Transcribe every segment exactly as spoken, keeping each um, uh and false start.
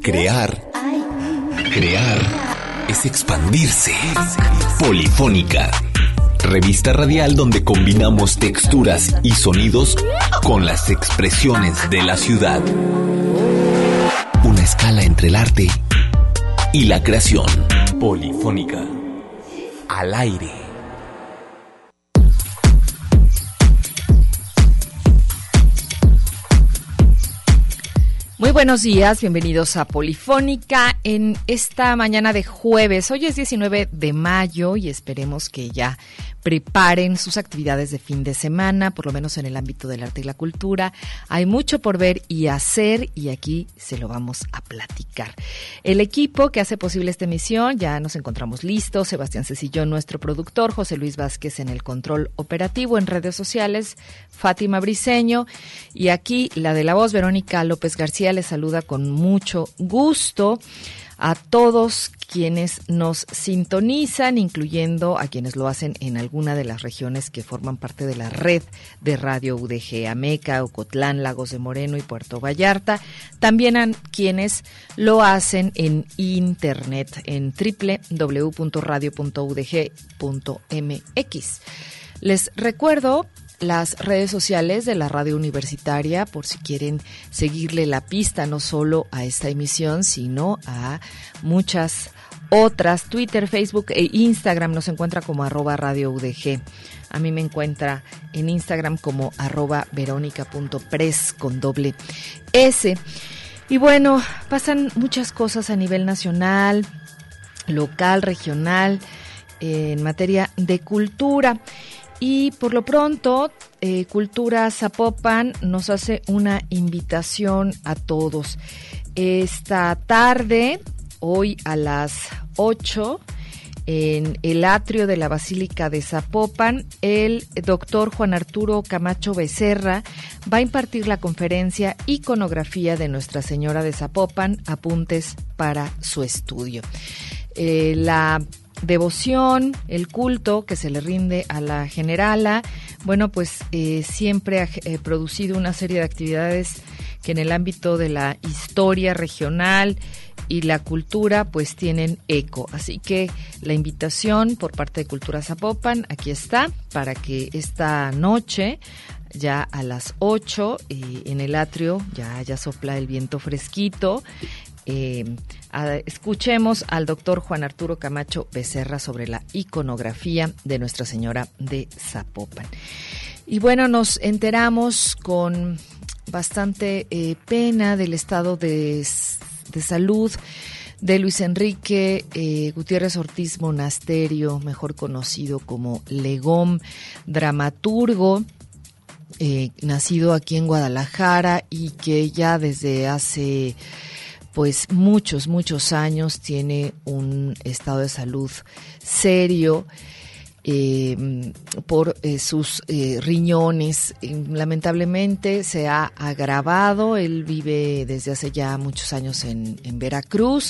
Crear, crear es expandirse. Polifónica, revista radial donde combinamos texturas y sonidos con las expresiones de la ciudad. Una escala entre el arte y la creación. Polifónica, al aire. Muy buenos días, bienvenidos a Polifónica en esta mañana de jueves. Hoy es diecinueve de mayo y esperemos que ya preparen sus actividades de fin de semana, por lo menos en el ámbito del arte y la cultura. Hay mucho por ver y hacer y aquí se lo vamos a platicar. El equipo que hace posible esta emisión, ya nos encontramos listos. Sebastián Cecillón, nuestro productor, José Luis Vázquez en el control operativo, en redes sociales, Fátima Briceño y aquí la de la voz, Verónica López García. Les saluda con mucho gusto a todos quienes nos sintonizan, incluyendo a quienes lo hacen en alguna de las regiones que forman parte de la red de Radio U D G, Ameca, Ocotlán, Lagos de Moreno y Puerto Vallarta. También a quienes lo hacen en internet en doble u doble u doble u punto radio punto u d g punto m x. Les recuerdo las redes sociales de la radio universitaria por si quieren seguirle la pista no solo a esta emisión, sino a muchas otras. Twitter, Facebook e Instagram nos encuentra como arroba radio U D G. A mí me encuentra en Instagram como arroba verónica.pres con doble S. Y bueno, pasan muchas cosas a nivel nacional, local, regional, eh, en materia de cultura. Y por lo pronto, eh, Cultura Zapopan nos hace una invitación a todos. Esta tarde, hoy a las ocho, en el atrio de la Basílica de Zapopan, el doctor Juan Arturo Camacho Becerra va a impartir la conferencia Iconografía de Nuestra Señora de Zapopan, apuntes para su estudio. Eh, la devoción, el culto que se le rinde a la generala, bueno, pues eh, siempre ha eh, producido una serie de actividades que en el ámbito de la historia regional y la cultura pues tienen eco. Así que la invitación por parte de Cultura Zapopan aquí está para que esta noche ya a las ocho eh, en el atrio ya, ya sopla el viento fresquito. Eh, a, escuchemos al doctor Juan Arturo Camacho Becerra sobre la iconografía de Nuestra Señora de Zapopan. Y bueno, nos enteramos con bastante eh, pena del estado de, de salud de Luis Enrique eh, Gutiérrez Ortiz Monasterio, mejor conocido como Legón, dramaturgo, eh, nacido aquí en Guadalajara y que ya desde hace pues muchos, muchos años tiene un estado de salud serio eh, por eh, sus eh, riñones. Eh, lamentablemente se ha agravado. Él vive desde hace ya muchos años en, en Veracruz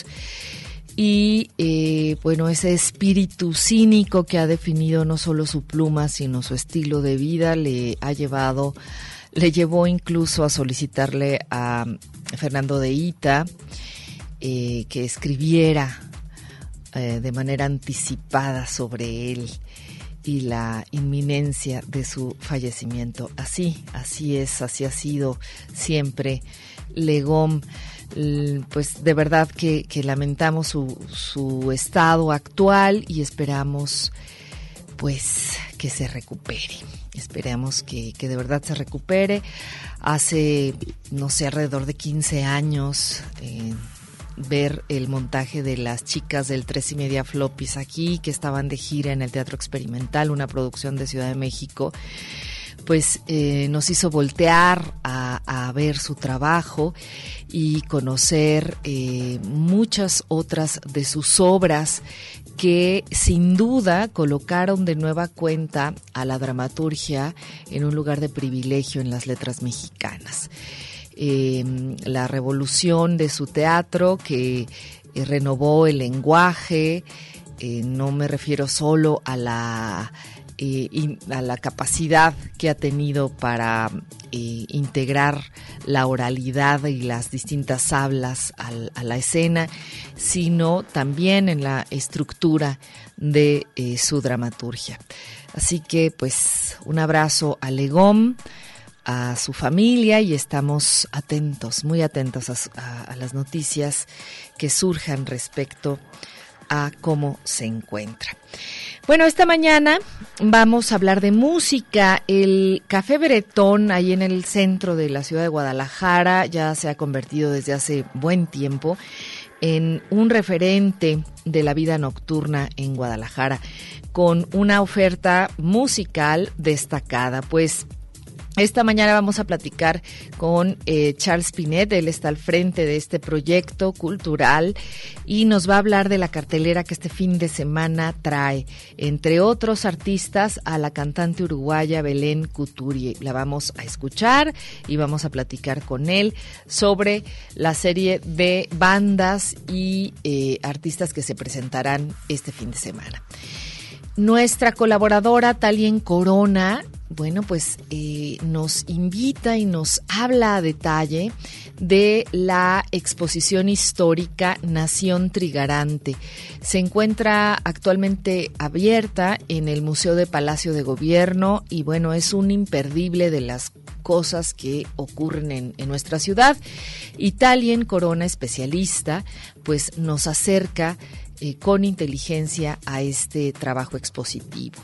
y eh, bueno, ese espíritu cínico que ha definido no solo su pluma, sino su estilo de vida le ha llevado, le llevó incluso a solicitarle a Fernando de Ita eh, que escribiera eh, de manera anticipada sobre él y la inminencia de su fallecimiento. Así, así es, así ha sido siempre Legón. Pues de verdad que, que lamentamos su, su estado actual y esperamos pues que se recupere. Esperamos que, que de verdad se recupere. Hace, no sé, alrededor de quince años, eh, ver el montaje de las chicas del Tres y Media Floppies aquí, que estaban de gira en el Teatro Experimental, una producción de Ciudad de México, pues eh, nos hizo voltear a, a ver su trabajo y conocer eh, muchas otras de sus obras que sin duda colocaron de nueva cuenta a la dramaturgia en un lugar de privilegio en las letras mexicanas. Eh, la revolución de su teatro que eh, renovó el lenguaje, eh, no me refiero solo a la eh, y a la capacidad que ha tenido para eh, integrar la oralidad y las distintas hablas al, a la escena, sino también en la estructura de eh, su dramaturgia. Así que pues un abrazo a Legón, a su familia, y estamos atentos, muy atentos a, a, a las noticias que surjan respecto a cómo se encuentra. Bueno, esta mañana vamos a hablar de música. El Café Bretón, ahí en el centro de la ciudad de Guadalajara, ya se ha convertido desde hace buen tiempo en un referente de la vida nocturna en Guadalajara, con una oferta musical destacada. Pues esta mañana vamos a platicar con eh, Charles Pinet. Él está al frente de este proyecto cultural y nos va a hablar de la cartelera que este fin de semana trae, entre otros artistas, a la cantante uruguaya Belén Couturier. La vamos a escuchar y vamos a platicar con él sobre la serie de bandas y eh, artistas que se presentarán este fin de semana. Nuestra colaboradora Talien Corona, bueno, pues eh, nos invita y nos habla a detalle de la exposición histórica Nación Trigarante. Se encuentra actualmente abierta en el Museo de Palacio de Gobierno y bueno, es un imperdible de las cosas que ocurren en, en nuestra ciudad. Y Talien Corona, especialista, pues nos acerca Eh, con inteligencia a este trabajo expositivo.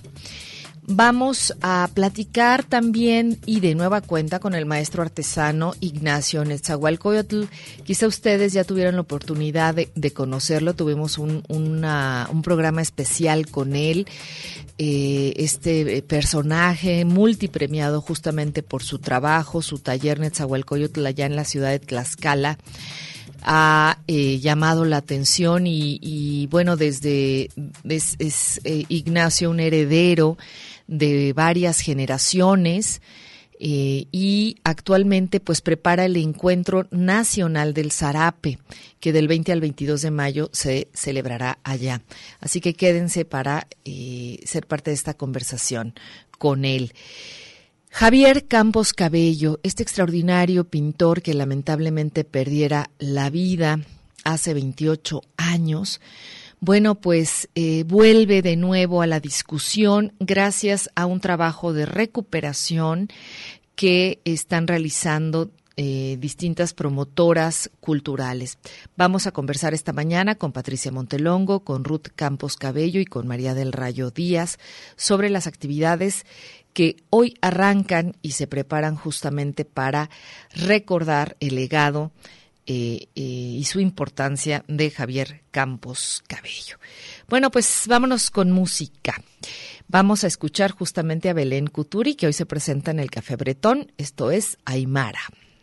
Vamos a platicar también y de nueva cuenta con el maestro artesano Ignacio Netzahualcoyotl. Quizá ustedes ya tuvieron la oportunidad de, de conocerlo. Tuvimos un, una, un programa especial con él. Eh, este personaje multipremiado justamente por su trabajo, su taller Netzahualcoyotl allá en la ciudad de Tlaxcala, ha eh, llamado la atención y, y bueno, desde es, es eh, Ignacio un heredero de varias generaciones eh, y actualmente pues prepara el Encuentro Nacional del Zarape, que del veinte al veintidós de mayo se celebrará allá. Así que quédense para eh, ser parte de esta conversación con él. Javier Campos Cabello, este extraordinario pintor que lamentablemente perdiera la vida hace veintiocho años, bueno, pues eh, vuelve de nuevo a la discusión gracias a un trabajo de recuperación que están realizando eh, distintas promotoras culturales. Vamos a conversar esta mañana con Patricia Montelongo, con Ruth Campos Cabello y con María del Rayo Díaz sobre las actividades que hoy arrancan y se preparan justamente para recordar el legado eh, eh, y su importancia de Javier Campos Cabello. Bueno, pues vámonos con música. Vamos a escuchar justamente a Belén Couturier, que hoy se presenta en el Café Bretón. Esto es Aymara.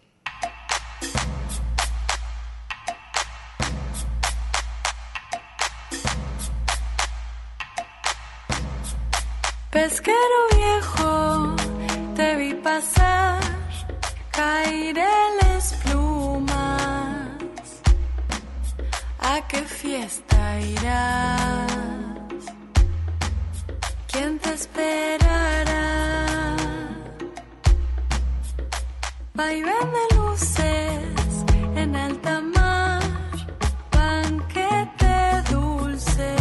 Pesquero viejo, te vi pasar, caireles plumas. ¿A qué fiesta irás? ¿Quién te esperará? Vaivén de luces en alta mar, banquete dulce.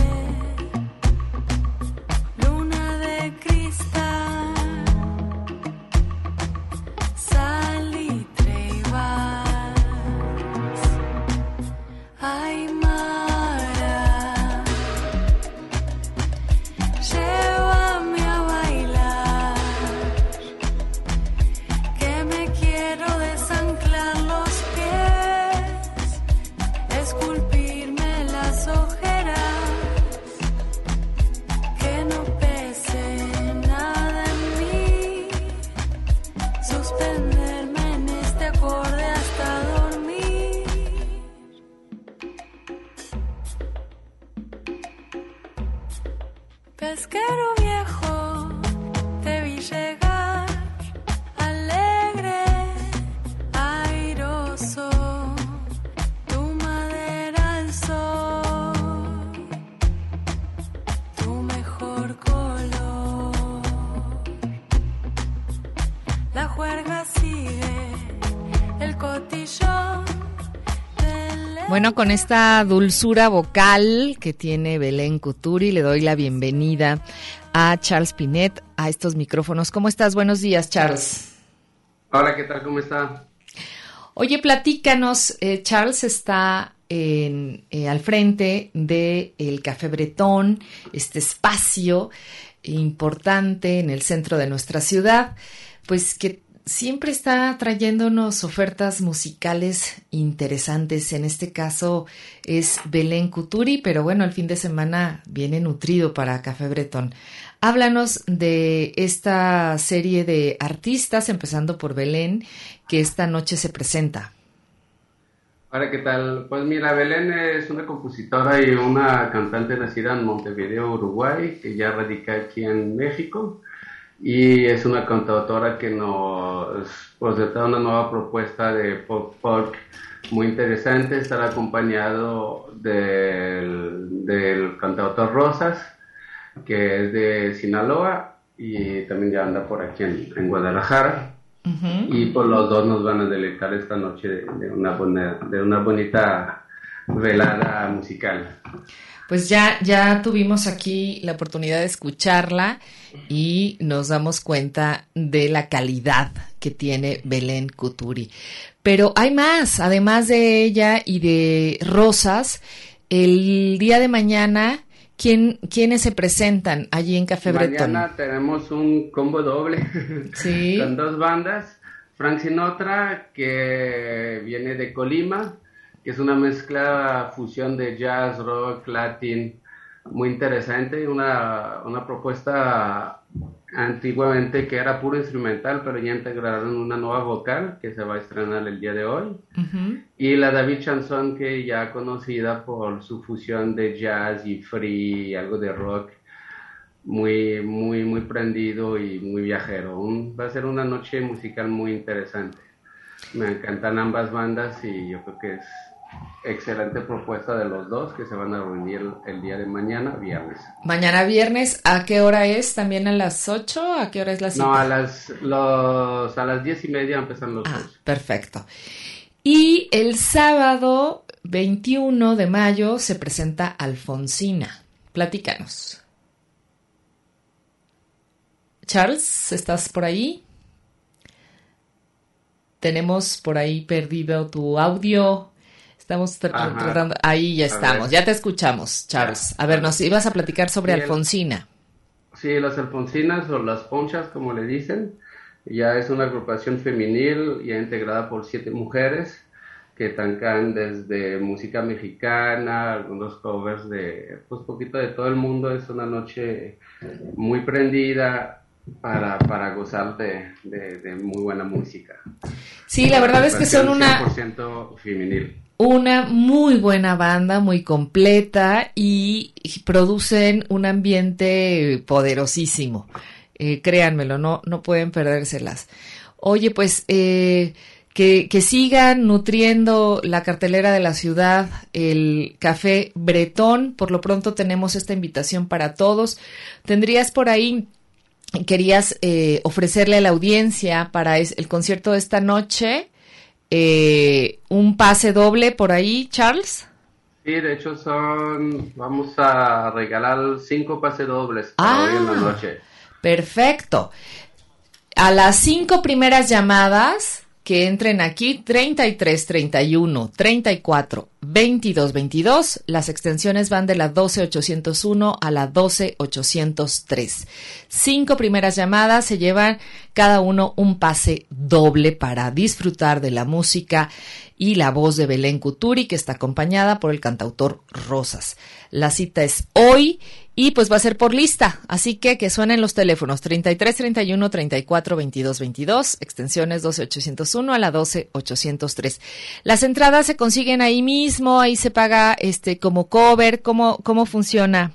Pesquero viejo, te vi llegar, alegre, airoso, tu madera al sol, tu mejor color. Bueno, con esta dulzura vocal que tiene Belén Cuturi, le doy la bienvenida a Charles Pinet a estos micrófonos. ¿Cómo estás? Buenos días, Charles. Hola, ¿qué tal? ¿Cómo está? Oye, platícanos, eh, Charles está en, eh, al frente del Café Bretón, este espacio importante en el centro de nuestra ciudad, pues que siempre está trayéndonos ofertas musicales interesantes. En este caso es Belén Cuturi, pero bueno, el fin de semana viene nutrido para Café Bretón. Háblanos de esta serie de artistas, empezando por Belén, que esta noche se presenta. Hola, ¿qué tal? Pues mira, Belén es una compositora y una cantante nacida en Montevideo, Uruguay, que ya radica aquí en México. Y es una cantautora que nos presenta una nueva propuesta de pop folk muy interesante. Estará acompañado del, del cantautor Rosas, que es de Sinaloa y también ya anda por aquí en, en Guadalajara. Uh-huh. Y por los dos nos van a deleitar esta noche de, de, una, buena, de una bonita velada musical. Pues ya, ya tuvimos aquí la oportunidad de escucharla y nos damos cuenta de la calidad que tiene Belén Cuturi. Pero hay más, además de ella y de Rosas, el día de mañana, ¿quién, ¿quiénes se presentan allí en Café Bretón? Mañana tenemos un combo doble, ¿sí? Con dos bandas. Frank Sinatra, que viene de Colima, que es una mezcla, fusión de jazz, rock, latín, muy interesante, una, una propuesta antiguamente que era puro instrumental, pero ya integraron una nueva vocal que se va a estrenar el día de hoy. Uh-huh. Y la David Chanson, que ya conocida por su fusión de jazz y free, algo de rock, muy, muy, muy prendido y muy viajero. Un, va a ser una noche musical muy interesante. Me encantan ambas bandas y yo creo que es excelente propuesta de los dos que se van a reunir el, el día de mañana, viernes. Mañana viernes, ¿a qué hora es? ¿También a las ocho? ¿A qué hora es la cita? No, a las, los, a las diez y media empiezan los ah, dos. Perfecto. Y el sábado veintiuno de mayo se presenta Alfonsina. Platícanos. Charles, ¿estás por ahí? Tenemos por ahí perdido tu audio. Estamos tra- tratando. Ahí ya estamos. Ya te escuchamos, Charles. A ver, nos ibas a platicar sobre sí, Alfonsina. El, sí, las Alfonsinas o las Ponchas, como le dicen. Ya es una agrupación femenil, ya integrada por siete mujeres que tocan desde música mexicana, algunos covers de, pues, poquito de todo el mundo. Es una noche muy prendida para, para gozar de, de, de muy buena música. Sí, la verdad es que son una cien por ciento femenil. Una muy buena banda, muy completa y producen un ambiente poderosísimo. Eh, créanmelo, no, no pueden perdérselas. Oye, pues eh, que, que sigan nutriendo la cartelera de la ciudad, el Café Bretón. Por lo pronto tenemos esta invitación para todos. Tendrías por ahí, querías eh, ofrecerle a la audiencia para es, el concierto de esta noche, Eh, un pase doble por ahí, Charles. Sí, de hecho son, vamos a regalar cinco pases dobles para ah, hoy en la noche. Perfecto. A las cinco primeras llamadas que entren aquí, treinta y tres, treinta y uno, treinta y cuatro, veintidós, veintidós, las extensiones van de la doce ochocientos uno a la doce ochocientos tres. Cinco primeras llamadas se llevan cada uno un pase doble para disfrutar de la música y la voz de Belén Cuturi, que está acompañada por el cantautor Rosas. La cita es hoy y pues va a ser por lista, así que que suenen los teléfonos treinta y tres, treinta y uno, treinta y cuatro, veintidós, veintidós, extensiones doce ochocientos uno a la doce ochocientos tres. Las entradas se consiguen ahí mismo, ahí se paga este como cover. ¿Cómo, cómo funciona?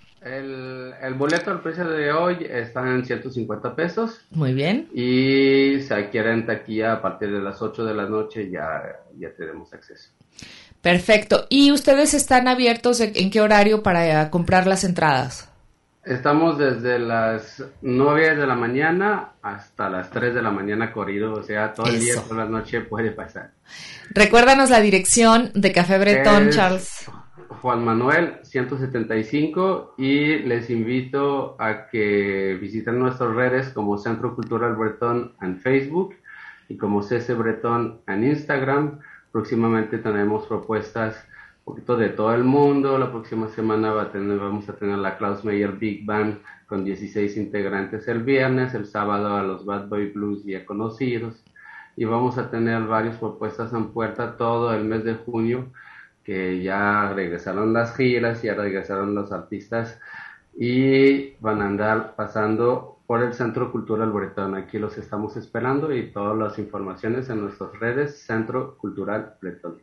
El, el boleto al precio de hoy está en ciento cincuenta pesos. Muy bien. Y si quieren taquilla a partir de las ocho de la noche ya, ya tenemos acceso. Perfecto. ¿Y ustedes están abiertos en, en qué horario para comprar las entradas? Estamos desde las nueve de la mañana hasta las tres de la mañana corrido, o sea, todo el Eso. día, toda la noche puede pasar. Recuérdanos la dirección de Café Bretón, es Charles. Juan Manuel ciento setenta y cinco, y les invito a que visiten nuestras redes como Centro Cultural Bretón en Facebook y como C C Bretón en Instagram. Próximamente tenemos propuestas un poquito de todo el mundo. La próxima semana va a tener, vamos a tener la Klaus Meyer Big Band con dieciséis integrantes el viernes, el sábado a los Bad Boy Blues ya conocidos, y vamos a tener varias propuestas en puerta todo el mes de junio, que ya regresaron las giras, ya regresaron los artistas y van a andar pasando por el Centro Cultural Bretón. Aquí los estamos esperando, y todas las informaciones en nuestras redes, Centro Cultural Bretón.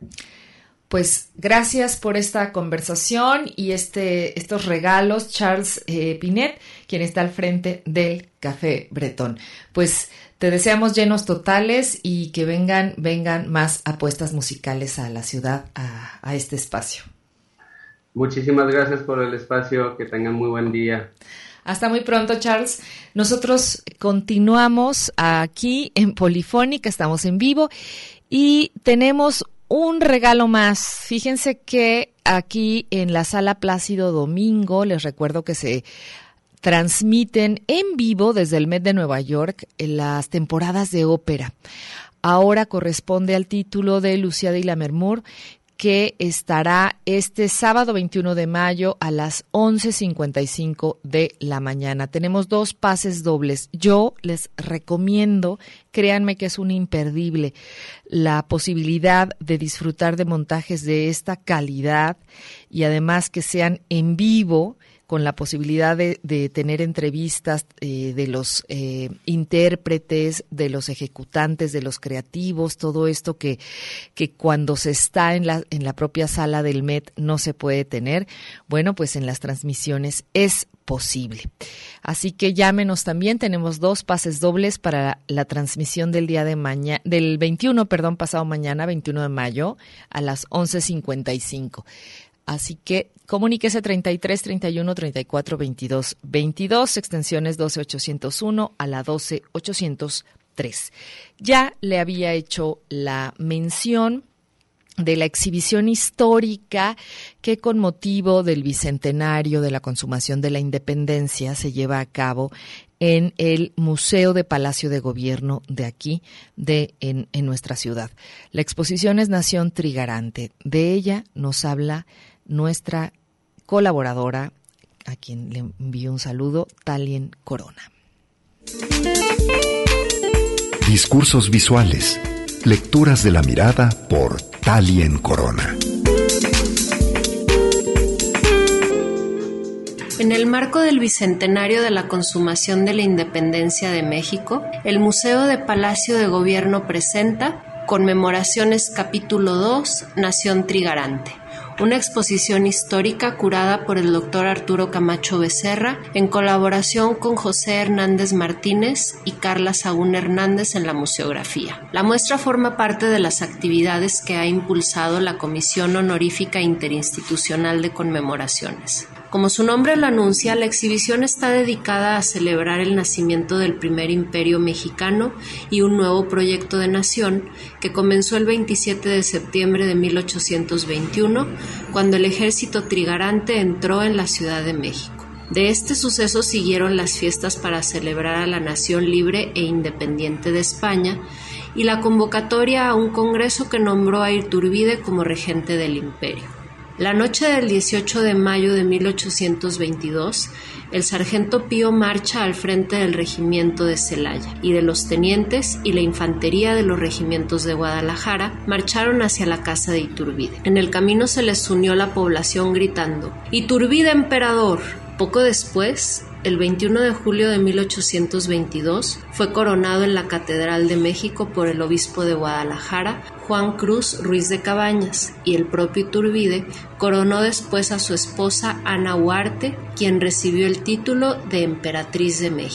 Pues gracias por esta conversación y este estos regalos, Charles eh, Pinet, quien está al frente del Café Bretón. Pues te deseamos llenos totales y que vengan vengan más apuestas musicales a la ciudad, a, a este espacio. Muchísimas gracias por el espacio, que tengan muy buen día. Hasta muy pronto, Charles. Nosotros continuamos aquí en Polifónica, estamos en vivo y tenemos un regalo más. Fíjense que aquí en la Sala Plácido Domingo, les recuerdo que se transmiten en vivo desde el Met de Nueva York en las temporadas de ópera. Ahora corresponde al título de Lucía y Lammermoor, que estará este sábado veintiuno de mayo a las once cincuenta y cinco de la mañana. Tenemos dos pases dobles. Yo les recomiendo, créanme que es un imperdible, la posibilidad de disfrutar de montajes de esta calidad y además que sean en vivo, con la posibilidad de, de tener entrevistas eh, de los eh, intérpretes, de los ejecutantes, de los creativos, todo esto que, que cuando se está en la, en la propia sala del Met no se puede tener. Bueno, pues en las transmisiones es posible. Así que llámenos también, tenemos dos pases dobles para la, la transmisión del día de mañana, del veintiuno, perdón, pasado mañana, veintiuno de mayo, a las once cincuenta y cinco. Así que comuníquese treinta y tres, treinta y uno, treinta y cuatro, veintidós, veintidós, extensiones doce ochocientos uno a la doce ochocientos tres. Ya le había hecho la mención de la exhibición histórica que con motivo del bicentenario de la consumación de la independencia se lleva a cabo en el Museo de Palacio de Gobierno de aquí, de en, en nuestra ciudad. La exposición es Nación Trigarante. De ella nos habla nuestra colaboradora, a quien le envío un saludo, Talien Corona. Discursos visuales. Lecturas de la mirada por Talien Corona. En el marco del bicentenario de la consumación de la independencia de México, el Museo de Palacio de Gobierno presenta Conmemoraciones Capítulo dos, Nación Trigarante, una exposición histórica curada por el doctor Arturo Camacho Becerra en colaboración con José Hernández Martínez y Carla Sagún Hernández en la museografía. La muestra forma parte de las actividades que ha impulsado la Comisión Honorífica Interinstitucional de Conmemoraciones. Como su nombre lo anuncia, la exhibición está dedicada a celebrar el nacimiento del primer imperio mexicano y un nuevo proyecto de nación que comenzó el veintisiete de septiembre de mil ochocientos veintiuno, cuando el ejército trigarante entró en la Ciudad de México. De este suceso siguieron las fiestas para celebrar a la nación libre e independiente de España y la convocatoria a un congreso que nombró a Iturbide como regente del imperio. La noche del dieciocho de mayo de mil ochocientos veintidós, el sargento Pío marcha al frente del regimiento de Celaya y de los tenientes y la infantería de los regimientos de Guadalajara marcharon hacia la casa de Iturbide. En el camino se les unió la población gritando «¡Iturbide emperador!». Poco después, el veintiuno de julio de mil ochocientos veintidós, fue coronado en la Catedral de México por el obispo de Guadalajara, Juan Cruz Ruiz de Cabañas, y el propio Iturbide coronó después a su esposa Ana Huarte, quien recibió el título de Emperatriz de México.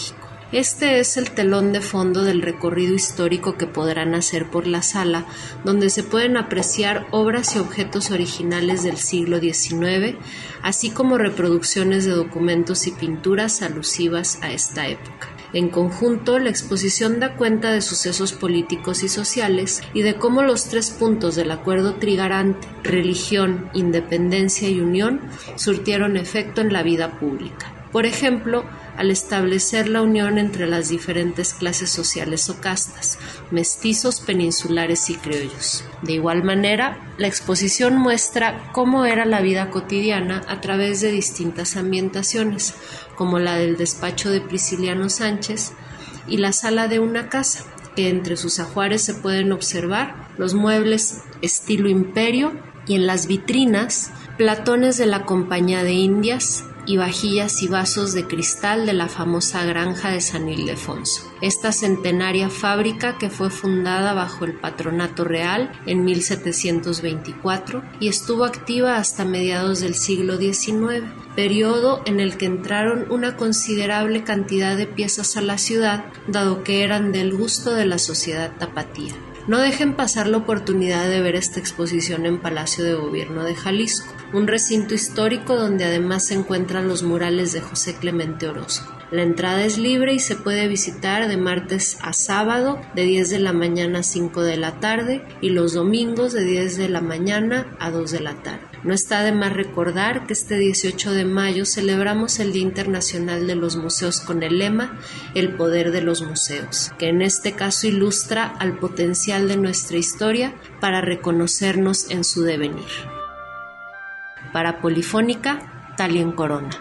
Este es el telón de fondo del recorrido histórico que podrán hacer por la sala, donde se pueden apreciar obras y objetos originales del siglo diecinueve, así como reproducciones de documentos y pinturas alusivas a esta época. En conjunto, la exposición da cuenta de sucesos políticos y sociales y de cómo los tres puntos del Acuerdo Trigarante, religión, independencia y unión, surtieron efecto en la vida pública. Por ejemplo, al establecer la unión entre las diferentes clases sociales o castas, mestizos, peninsulares y criollos. De igual manera, la exposición muestra cómo era la vida cotidiana a través de distintas ambientaciones, como la del despacho de Prisciliano Sánchez y la sala de una casa, que entre sus ajuares se pueden observar los muebles estilo imperio y en las vitrinas platones de la Compañía de Indias y vajillas y vasos de cristal de la famosa granja de San Ildefonso. Esta centenaria fábrica, que fue fundada bajo el patronato real en mil setecientos veinticuatro y estuvo activa hasta mediados del siglo diecinueve, periodo en el que entraron una considerable cantidad de piezas a la ciudad, dado que eran del gusto de la sociedad tapatía. No dejen pasar la oportunidad de ver esta exposición en Palacio de Gobierno de Jalisco, un recinto histórico donde además se encuentran los murales de José Clemente Orozco. La entrada es libre y se puede visitar de martes a sábado de diez de la mañana a cinco de la tarde y los domingos de diez de la mañana a dos de la tarde. No está de más recordar que este dieciocho de mayo celebramos el Día Internacional de los Museos con el lema El poder de los museos, que en este caso ilustra al potencial de nuestra historia para reconocernos en su devenir. Para Polifónica, Talien Corona.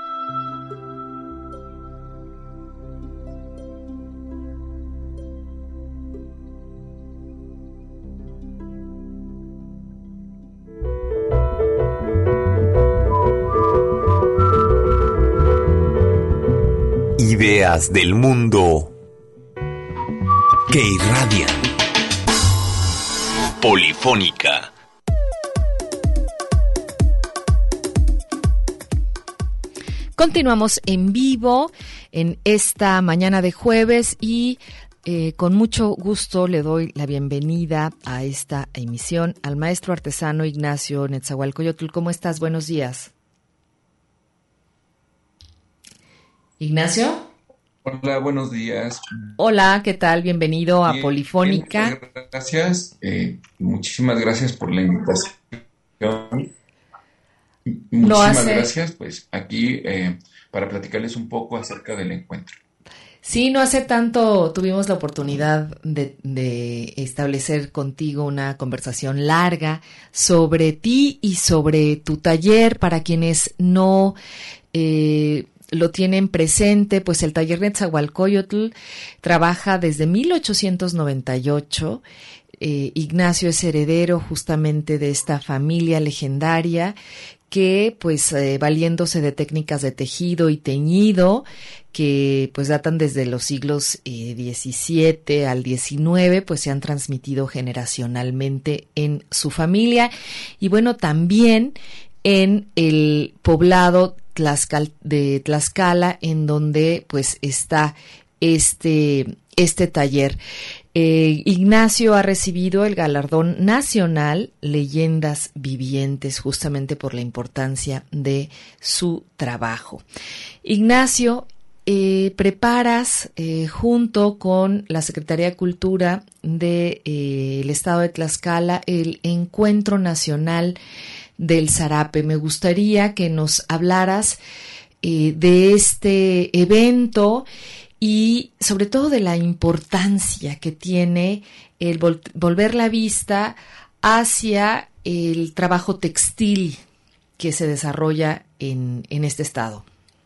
Ideas del mundo que irradian. Polifónica. Continuamos en vivo en esta mañana de jueves y eh, con mucho gusto le doy la bienvenida a esta emisión al maestro artesano Ignacio Netzahualcóyotl. ¿Cómo estás? Buenos días. Ignacio. Hola, buenos días. Hola, ¿qué tal? Bienvenido a bien, Polifónica. Bien, gracias. Eh, muchísimas gracias por la invitación. Muchísimas no hace... gracias, pues aquí eh, para platicarles un poco acerca del encuentro. Sí, no hace tanto tuvimos la oportunidad de, de establecer contigo una conversación larga sobre ti y sobre tu taller. Para quienes no eh, lo tienen presente, pues el taller Netzahualcóyotl trabaja desde mil ochocientos noventa y ocho. Eh, Ignacio es heredero justamente de esta familia legendaria que, pues, eh, valiéndose de técnicas de tejido y teñido que, pues, datan desde los siglos eh, diecisiete al diecinueve, pues, se han transmitido generacionalmente en su familia y, bueno, también en el poblado Tlaxcal, de Tlaxcala, en donde, pues, está este, este taller. Eh, Ignacio ha recibido el galardón nacional Leyendas Vivientes justamente por la importancia de su trabajo. Ignacio, eh, preparas eh, junto con la Secretaría de Cultura del de, eh, Estado de Tlaxcala el Encuentro Nacional del Zarape. Me gustaría que nos hablaras eh, de este evento y sobre todo de la importancia que tiene el vol- volver la vista hacia el trabajo textil que se desarrolla en, en este estado.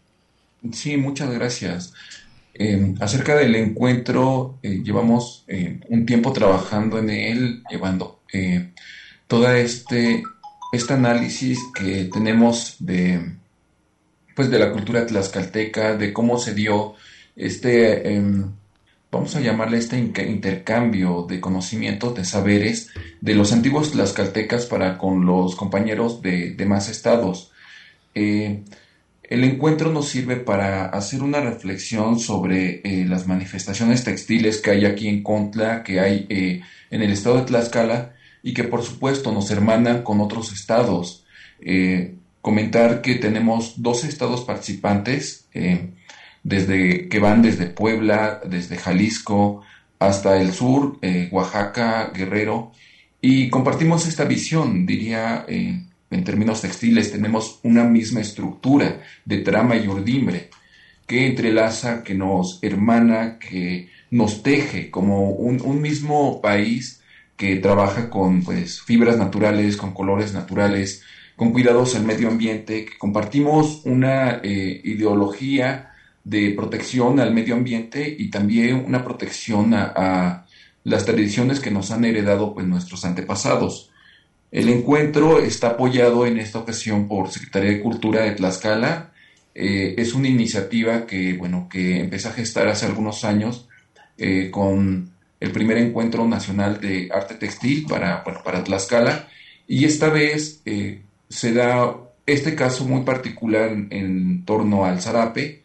Sí, muchas gracias. Eh, acerca del encuentro, eh, llevamos eh, un tiempo trabajando en él, llevando eh, todo este, este análisis que tenemos de, pues de la cultura tlaxcalteca, de cómo se dio este, eh, vamos a llamarle este intercambio de conocimientos, de saberes de los antiguos tlaxcaltecas para con los compañeros de, de más estados. Eh, El encuentro nos sirve para hacer una reflexión sobre eh, las manifestaciones textiles que hay aquí en Contla, que hay eh, en el estado de Tlaxcala, y que por supuesto nos hermanan con otros estados. Eh, comentar que tenemos doce estados participantes, eh, desde que van desde Puebla, desde Jalisco, hasta el sur, eh, Oaxaca, Guerrero, y compartimos esta visión, diría, eh, en términos textiles, tenemos una misma estructura de trama y urdimbre que entrelaza, que nos hermana, que nos teje como un, un mismo país que trabaja con pues, fibras naturales, con colores naturales, con cuidados al medio ambiente, que compartimos una eh, ideología de protección al medio ambiente y también una protección a, a las tradiciones que nos han heredado pues, nuestros antepasados. El encuentro está apoyado en esta ocasión por Secretaría de Cultura de Tlaxcala. Eh, es una iniciativa que, bueno, que empezó a gestar hace algunos años eh, con el primer encuentro nacional de arte textil para, bueno, para Tlaxcala. Y esta vez eh, se da este caso muy particular en, en torno al zarape,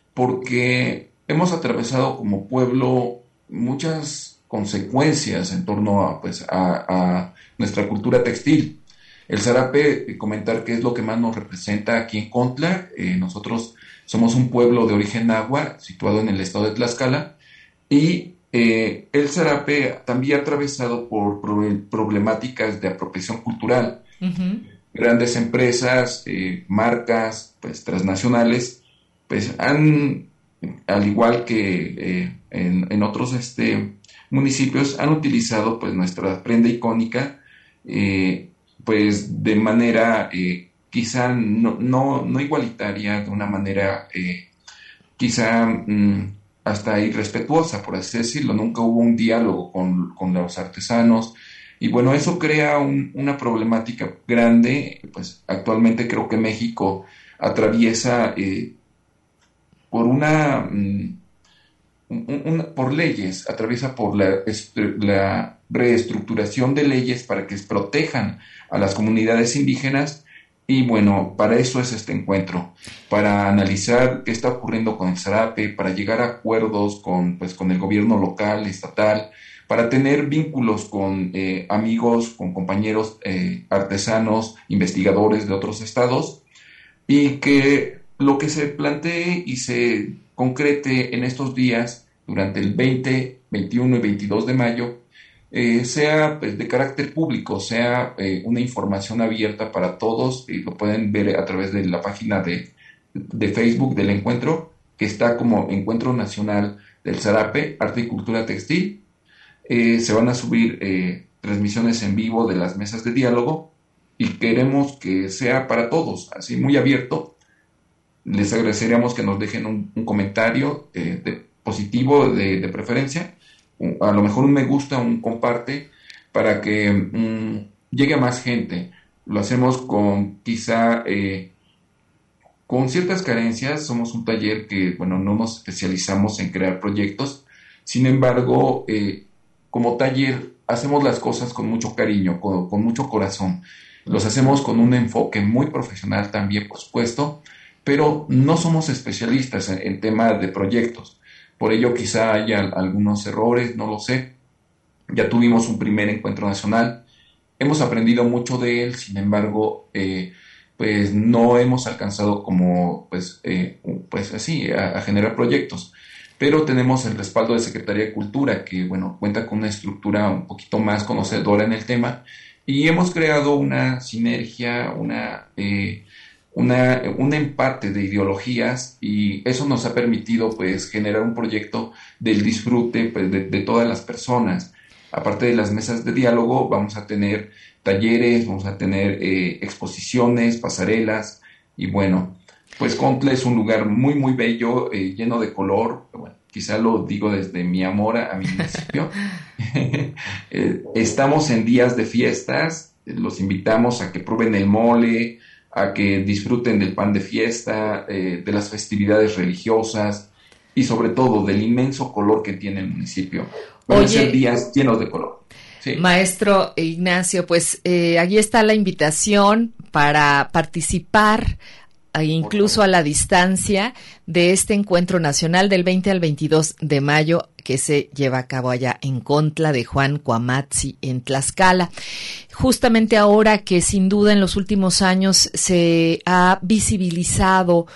porque hemos atravesado como pueblo muchas consecuencias en torno a, pues, a, a nuestra cultura textil. El zarape, eh, comentar que es lo que más nos representa aquí en Contla. Eh, nosotros somos un pueblo de origen náhuatl, situado en el estado de Tlaxcala, y eh, el zarape también atravesado por pro- problemáticas de apropiación cultural. Uh-huh. Grandes empresas, eh, marcas, pues transnacionales, pues han, al igual que eh, en, en otros este, municipios, han utilizado pues nuestra prenda icónica, eh, pues de manera eh, quizá no, no, no igualitaria, de una manera eh, quizá mmm, hasta irrespetuosa, por así decirlo. Nunca hubo un diálogo con, con los artesanos, y bueno, eso crea un, una problemática grande. Pues actualmente creo que México atraviesa eh, por una, mmm, un, un, por leyes, atraviesa por la, la reestructuración de leyes para que protejan a las comunidades indígenas. Y bueno, para eso es este encuentro, para analizar qué está ocurriendo con el zarape, para llegar a acuerdos con, pues, con el gobierno local, estatal, para tener vínculos con eh, amigos, con compañeros eh, artesanos, investigadores de otros estados, y que lo que se plantee y se concrete en estos días, durante el veinte, veintiuno y veintidós de mayo, eh, sea pues, de carácter público, sea eh, una información abierta para todos, y lo pueden ver a través de la página de, de Facebook del encuentro, que está como Encuentro Nacional del Zarape, Arte y Cultura Textil. Eh, se van a subir eh, transmisiones en vivo de las mesas de diálogo, y queremos que sea para todos, así muy abierto. Les agradeceríamos que nos dejen un, un comentario eh, de, positivo de, de preferencia, un, a lo mejor un me gusta, un comparte, para que um, llegue a más gente. Lo hacemos con quizá eh, con ciertas carencias. Somos un taller que, bueno, no nos especializamos en crear proyectos. Sin embargo, eh, como taller hacemos las cosas con mucho cariño, con, con mucho corazón. Los hacemos con un enfoque muy profesional también, por supuesto, pero no somos especialistas en, en tema de proyectos. Por ello quizá haya algunos errores, no lo sé. Ya tuvimos un primer encuentro nacional, hemos aprendido mucho de él. Sin embargo, eh, pues no hemos alcanzado como, pues, eh, pues así, a, a generar proyectos. Pero tenemos el respaldo de Secretaría de Cultura, que, bueno, cuenta con una estructura un poquito más conocedora en el tema, y hemos creado una sinergia, una, eh, una, un empate de ideologías, y eso nos ha permitido, pues, generar un proyecto del disfrute, pues, de, de todas las personas. Aparte de las mesas de diálogo, vamos a tener talleres, vamos a tener eh, exposiciones, pasarelas, y bueno, pues Contla es un lugar muy, muy bello, eh, lleno de color. Bueno, quizá lo digo desde mi amor a, a mi municipio. eh, estamos en días de fiestas, los invitamos a que prueben el mole, a que disfruten del pan de fiesta, eh, de las festividades religiosas, y sobre todo del inmenso color que tiene el municipio. Van a ser días llenos de color. Sí. Maestro Ignacio, pues eh, aquí está la invitación para participar incluso a la distancia, de este encuentro nacional del veinte al veintidós de mayo que se lleva a cabo allá en Contla de Juan Cuamatzi, en Tlaxcala. Justamente ahora que sin duda en los últimos años se ha visibilizado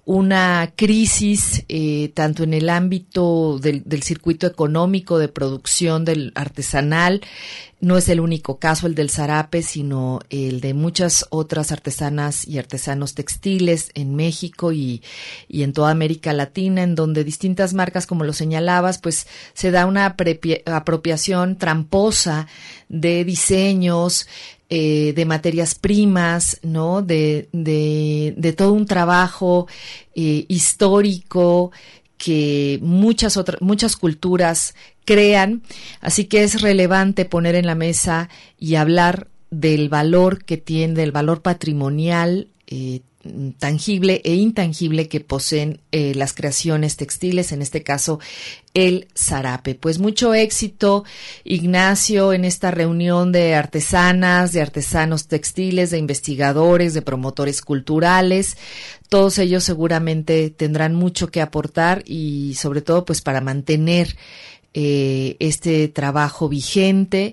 una crisis eh, tanto en el ámbito del, del circuito económico de producción del artesanal. No es el único caso el del zarape, sino el de muchas otras artesanas y artesanos textiles en México y, y en toda América Latina, en donde distintas marcas, como lo señalabas, pues se da una apropiación tramposa de diseños, Eh, de materias primas, ¿no? De, de, de todo un trabajo eh, histórico que muchas otras, muchas culturas crean. Así que es relevante poner en la mesa y hablar del valor que tiene, del valor patrimonial, eh, tangible e intangible que poseen eh, las creaciones textiles, en este caso el zarape. Pues mucho éxito, Ignacio, en esta reunión de artesanas, de artesanos textiles, de investigadores, de promotores culturales. Todos ellos seguramente tendrán mucho que aportar y sobre todo pues para mantener eh, este trabajo vigente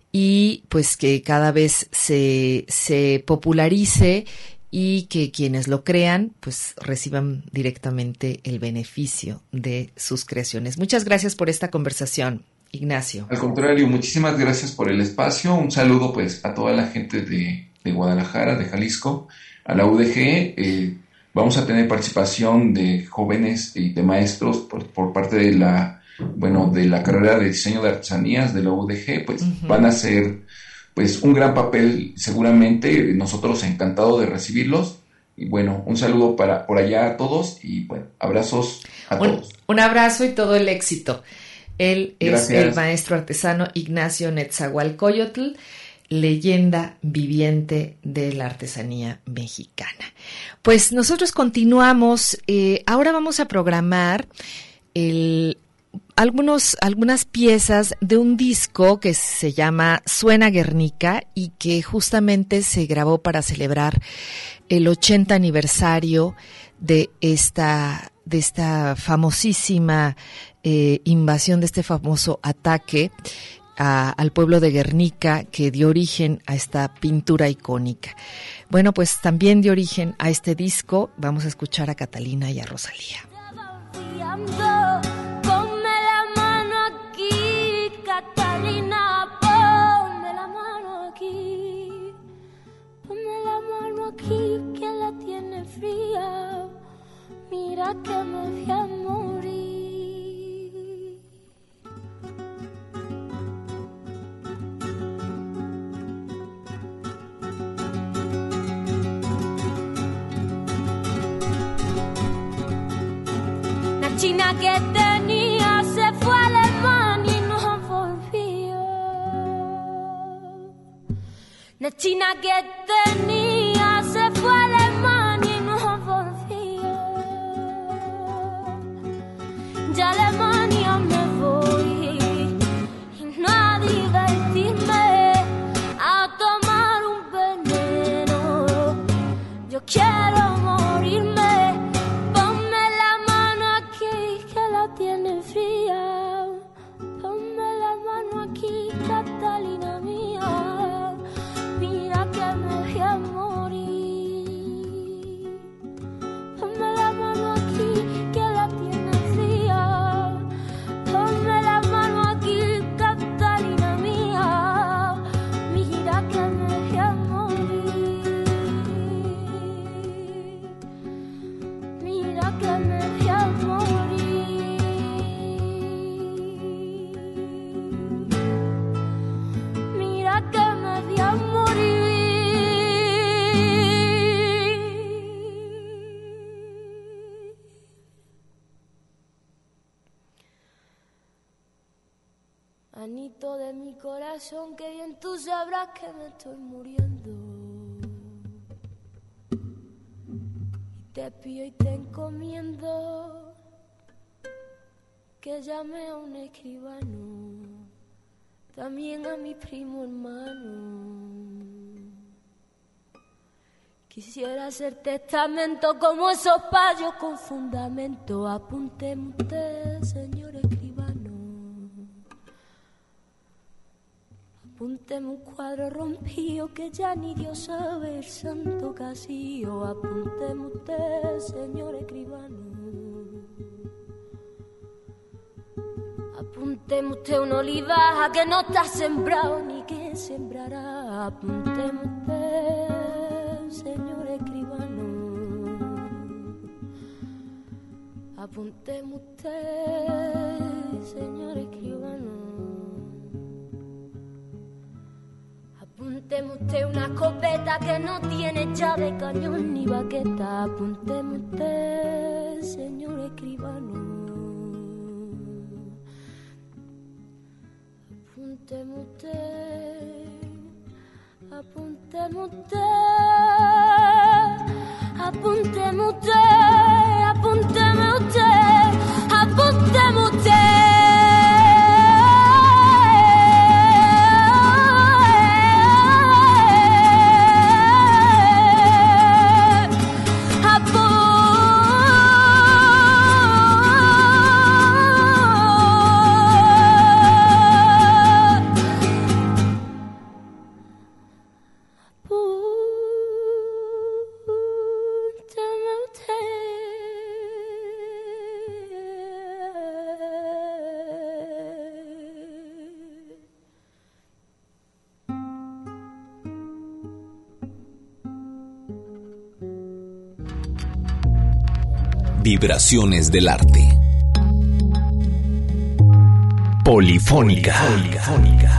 y pues que cada vez se, se popularice y que quienes lo crean pues reciban directamente el beneficio de sus creaciones. Muchas gracias por esta conversación, Ignacio. Al contrario, muchísimas gracias por el espacio. Un saludo pues a toda la gente de, de Guadalajara, de Jalisco, a la U D G. Eh, vamos a tener participación de jóvenes y de maestros por, por parte de la, bueno, de la carrera de diseño de artesanías de la U D G. Pues uh-huh. Van a ser pues un gran papel seguramente, nosotros encantados de recibirlos, y bueno, un saludo para por allá a todos, y bueno, abrazos a un, todos. Un abrazo y todo el éxito. Él Gracias. Es el maestro artesano Ignacio Netzahualcoyotl, leyenda viviente de la artesanía mexicana. Pues nosotros continuamos, eh, ahora vamos a programar el Algunos, algunas piezas de un disco que se llama Suena Guernica y que justamente se grabó para celebrar el ochenta aniversario de esta, de esta famosísima eh, invasión, de este famoso ataque a, al pueblo de Guernica que dio origen a esta pintura icónica. Bueno, pues también dio origen a este disco. Vamos a escuchar a Catalina y a Rosalía. Catalina, ponme la mano aquí, ponme la mano aquí que la tiene fría, mira que me voy a morir. La china que tenía se fue a Alemania. La china que tenía se fue a Alemania y no volvió. Ya a Alemania me voy y no a divertirme, a tomar un veneno. Yo quiero morirme. Ponme la mano aquí que la tiene fría. Ponme la mano aquí, Catalina mía. Mira que me voy a morir. Ponme la mano aquí que la tiene fría. Ponme la mano aquí, Catalina mía. Mira que me voy a morir. Mira que me voy a morir. Mira que me voy a morir. Anito de mi corazón, que bien tú sabrás que me estoy muriendo. Y te pido y te encomiendo que llame a un escribano, también a mi primo hermano, Quisiera hacer testamento como esos payos con fundamento. Apúnteme usted, señor escribano. Apúnteme un cuadro rompido que ya ni Dios sabe el santo casío. Apúnteme usted, señor escribano. Apúnteme usted una olivaja que no está sembrado ni que sembrará. Apúnteme usted, señor escribano. Apúnteme usted, señor escribano. Apúnteme usted una escopeta que no tiene llave, cañón ni baqueta. Apúnteme usted, señor escribano. Apúnteme usted, apúnteme usted, apúnteme usted, apúnteme usted, apúnteme usted. Vibraciones del arte. Polifónica. Polifónica.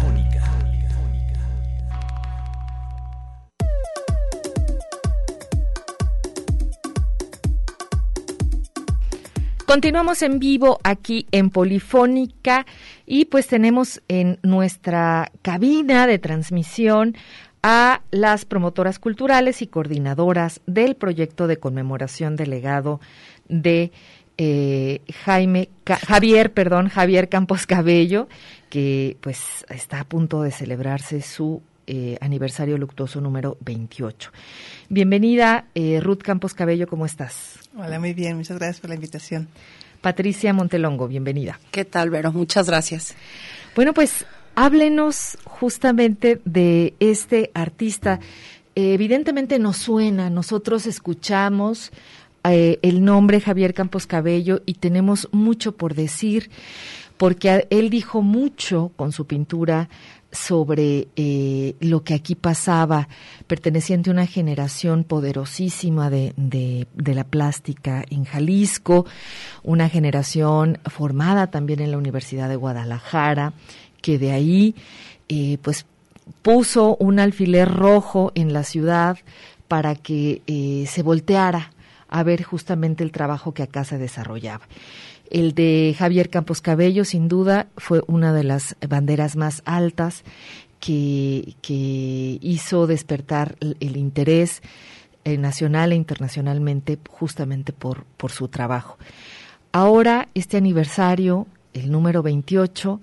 Continuamos en vivo aquí en Polifónica y pues tenemos en nuestra cabina de transmisión a las promotoras culturales y coordinadoras del proyecto de conmemoración del legado de eh, Jaime Ca- Javier, perdón, Javier Campos Cabello, que pues está a punto de celebrarse su eh, aniversario luctuoso número veintiocho. Bienvenida, eh, Ruth Campos Cabello, ¿cómo estás? Hola, muy bien, muchas gracias por la invitación. Patricia Montelongo, bienvenida. ¿Qué tal, Vero? Muchas gracias. Bueno, pues háblenos justamente de este artista. Eh, evidentemente nos suena, nosotros escuchamos eh, el nombre Javier Campos Cabello y tenemos mucho por decir, porque a, él dijo mucho con su pintura sobre eh, lo que aquí pasaba, perteneciente a una generación poderosísima de, de, de la plástica en Jalisco, una generación formada también en la Universidad de Guadalajara, que de ahí eh, pues puso un alfiler rojo en la ciudad para que eh, se volteara a ver justamente el trabajo que acá se desarrollaba. El de Javier Campos Cabello, sin duda, fue una de las banderas más altas que, que hizo despertar el, el interés eh, nacional e internacionalmente justamente por, por su trabajo. Ahora, este aniversario, el número veintiocho,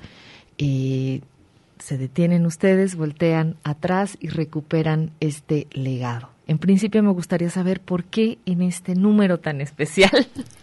eh, se detienen ustedes, voltean atrás y recuperan este legado. En principio me gustaría saber por qué en este número tan especial.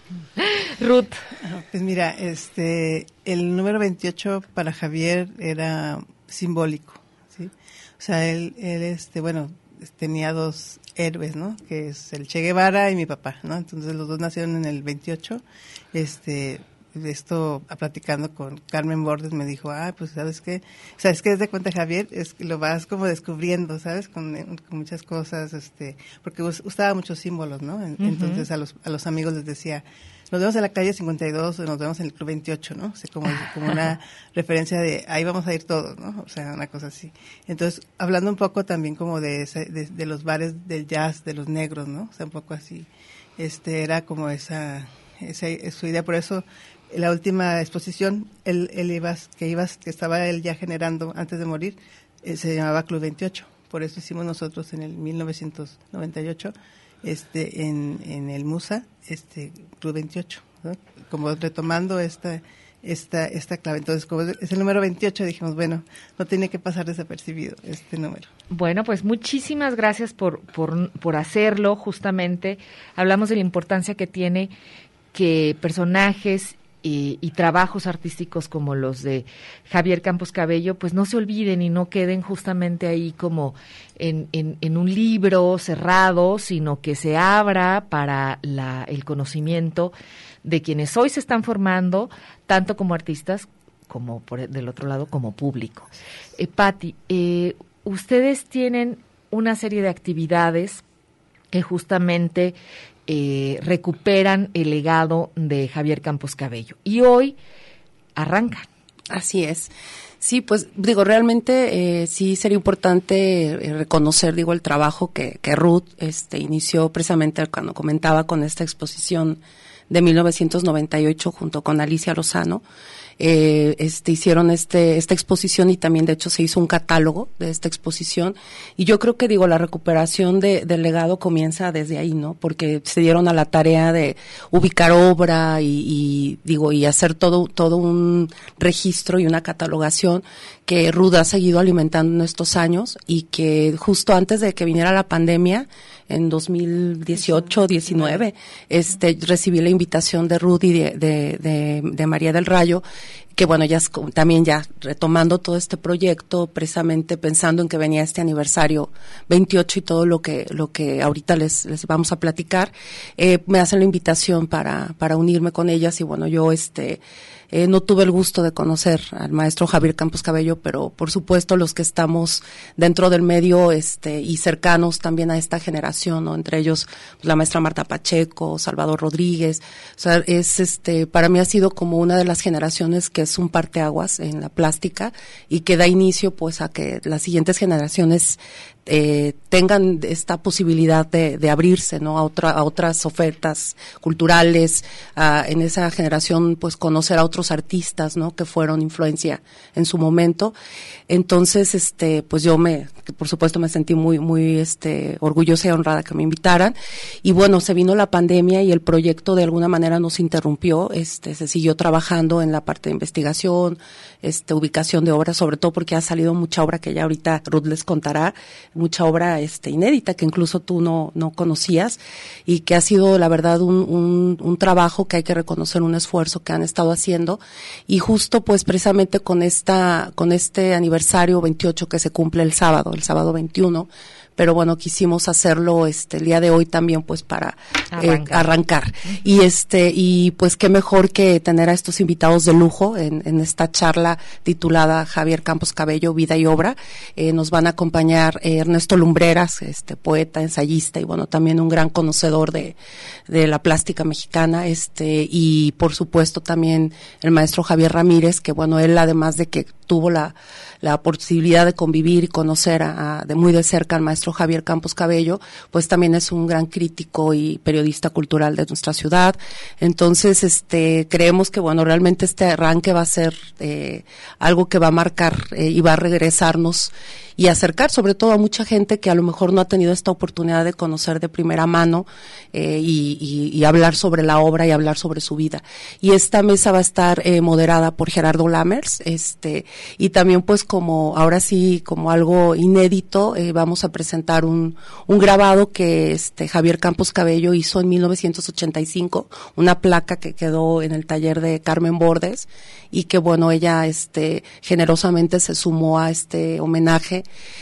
Ruth. Pues mira, este, el número veintiocho para Javier era simbólico, ¿sí? O sea, él, él este, bueno, tenía dos héroes, ¿no? Que es el Che Guevara y mi papá, ¿no? Entonces los dos nacieron en el veintiocho, este... esto, platicando con Carmen Bordes, me dijo, ah, pues, ¿sabes qué? ¿Sabes qué? Desde cuenta, Javier, es que lo vas como descubriendo, ¿sabes? Con, con muchas cosas, este, porque us, usaba muchos símbolos, ¿no? Uh-huh. Entonces, a los, a los amigos les decía, nos vemos en la calle cincuenta y dos o nos vemos en el Club veintiocho, ¿no? O sea, como, como una referencia de, ahí vamos a ir todos, ¿no? O sea, una cosa así. Entonces, hablando un poco también como de, ese, de, de los bares del jazz, de los negros, ¿no? O sea, un poco así, este, era como esa, esa, su idea, por eso, la última exposición, él, él ibas, que ibas, que estaba él ya generando antes de morir, eh, se llamaba Club veintiocho. Por eso hicimos nosotros en el mil novecientos noventa y ocho, este, en, en el Musa, este, Club veintiocho, ¿no? Como retomando esta, esta esta clave. Entonces, como es el número veintiocho, dijimos, bueno, no tiene que pasar desapercibido este número. Bueno, pues muchísimas gracias por, por, por hacerlo, justamente. Hablamos de la importancia que tiene que personajes y, y trabajos artísticos como los de Javier Campos Cabello, pues no se olviden y no queden justamente ahí como en, en, en un libro cerrado, sino que se abra para la, el conocimiento de quienes hoy se están formando, tanto como artistas como por del otro lado como público. Eh, Pati, eh, ustedes tienen una serie de actividades que justamente eh, recuperan el legado de Javier Campos Cabello y hoy arrancan. Así es. Sí, pues digo, realmente eh, sí sería importante eh, reconocer, digo, el trabajo que, que Ruth este, inició precisamente cuando comentaba con esta exposición de mil novecientos noventa y ocho junto con Alicia Lozano. Eh, este, hicieron este, esta exposición y también de hecho se hizo un catálogo de esta exposición y yo creo que digo la recuperación de, del legado comienza desde ahí, ¿no? Porque se dieron a la tarea de ubicar obra y, y digo y hacer todo, todo un registro y una catalogación que Ruth ha seguido alimentando en estos años y que justo antes de que viniera la pandemia en dos mil dieciocho diecinueve este recibí la invitación de Ruth y de, de, de, de María del Rayo, que bueno, ya es, también ya retomando todo este proyecto, precisamente pensando en que venía este aniversario veintiocho y todo lo que lo que ahorita les, les vamos a platicar, eh, me hacen la invitación para para unirme con ellas y bueno, yo este Eh, no tuve el gusto de conocer al maestro Javier Campos Cabello, pero por supuesto los que estamos dentro del medio este y cercanos también a esta generación, ¿no? Entre ellos pues, la maestra Marta Pacheco, Salvador Rodríguez. O sea, es este para mí ha sido como una de las generaciones que es un parteaguas en la plástica y que da inicio pues a que las siguientes generaciones Eh, tengan esta posibilidad de, de abrirse, ¿no? A otra, a otras ofertas culturales, a, en esa generación, pues conocer a otros artistas, ¿no? Que fueron influencia en su momento. Entonces, este, pues yo me, por supuesto me sentí muy, muy, este, orgullosa y honrada que me invitaran. Y bueno, se vino la pandemia y el proyecto de alguna manera nos interrumpió, este, se siguió trabajando en la parte de investigación, este, ubicación de obras, sobre todo porque ha salido mucha obra que ya ahorita Ruth les contará, mucha obra este inédita que incluso tú no no conocías y que ha sido la verdad un, un un trabajo que hay que reconocer, un esfuerzo que han estado haciendo y justo pues precisamente con esta con este aniversario veintiocho que se cumple el sábado, el sábado veintiuno, pero bueno, quisimos hacerlo este el día de hoy también pues para arrancar, eh, arrancar. Uh-huh. y este y pues qué mejor que tener a estos invitados de lujo en, en esta charla titulada Javier Campos Cabello, vida y obra. Eh, nos van a acompañar eh, Ernesto Lumbreras, este poeta, ensayista y bueno, también un gran conocedor de de la plástica mexicana, este y por supuesto también el maestro Javier Ramírez, que bueno, él además de que tuvo la la posibilidad de convivir y conocer a, a, de muy de cerca al maestro Javier Campos Cabello, pues también es un gran crítico y periodista cultural de nuestra ciudad. Entonces, este, creemos que bueno, realmente este arranque va a ser eh, algo que va a marcar eh, y va a regresarnos y acercar sobre todo a mucha gente que a lo mejor no ha tenido esta oportunidad de conocer de primera mano eh, y, y, y hablar sobre la obra y hablar sobre su vida. Y esta mesa va a estar eh, moderada por Gerardo Lammers, este, y también pues como ahora sí como algo inédito eh, vamos a presentar un un grabado que este Javier Campos Cabello hizo en mil novecientos ochenta y cinco, una placa que quedó en el taller de Carmen Bordes y que bueno, ella este generosamente se sumó a este homenaje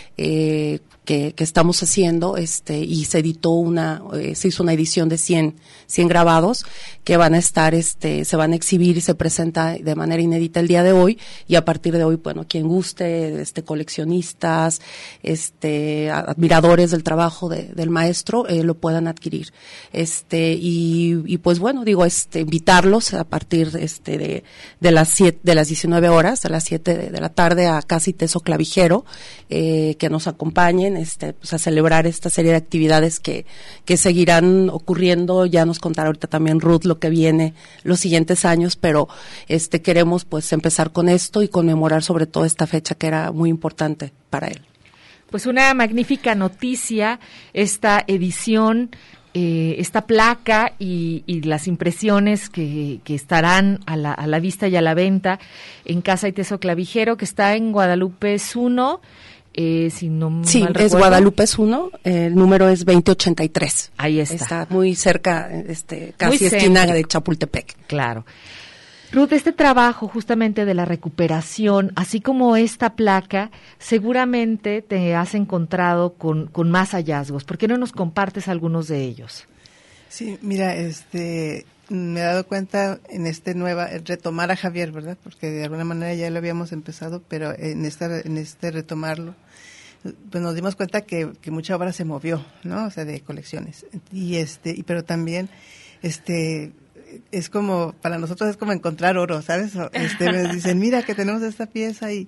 eh que, que estamos haciendo, este, y se editó una, eh, se hizo una edición de cien, cien grabados que van a estar, este, se van a exhibir y se presenta de manera inédita el día de hoy y a partir de hoy, bueno, quien guste, este, coleccionistas, este, admiradores del trabajo de, del maestro, eh, lo puedan adquirir. Este, y, y pues bueno, digo, este, invitarlos a partir, este, de, de las siete, de las diecinueve horas, de las siete de, de la tarde a Casi Teso Clavijero, eh, que nos acompañen, este, pues a celebrar esta serie de actividades que, que seguirán ocurriendo. Ya nos contará ahorita también Ruth lo que viene los siguientes años, pero este queremos pues empezar con esto y conmemorar sobre todo esta fecha que era muy importante para él. Pues una magnífica noticia, esta edición eh, esta placa y, y las impresiones que, que estarán a la, a la vista y a la venta en Casa Iteso Clavijero, que está en Guadalupe uno. Eh, si no sí, mal es recuerdo. Guadalupe uno, el número es veinte ochenta y tres. Ahí está. Está muy cerca, este, casi esquina de Chapultepec. Claro. Ruth, este trabajo justamente de la recuperación, así como esta placa, seguramente te has encontrado con, con más hallazgos. ¿Por qué no nos compartes algunos de ellos? Sí, mira, este, me he dado cuenta en este nueva, retomar a Javier, ¿verdad? Porque de alguna manera ya lo habíamos empezado, pero en esta, en este retomarlo, pues nos dimos cuenta que, que mucha obra se movió, ¿no? O sea, de colecciones. Y este, y pero también, este, es como, para nosotros es como encontrar oro, ¿sabes? Este, me dicen, mira que tenemos esta pieza y,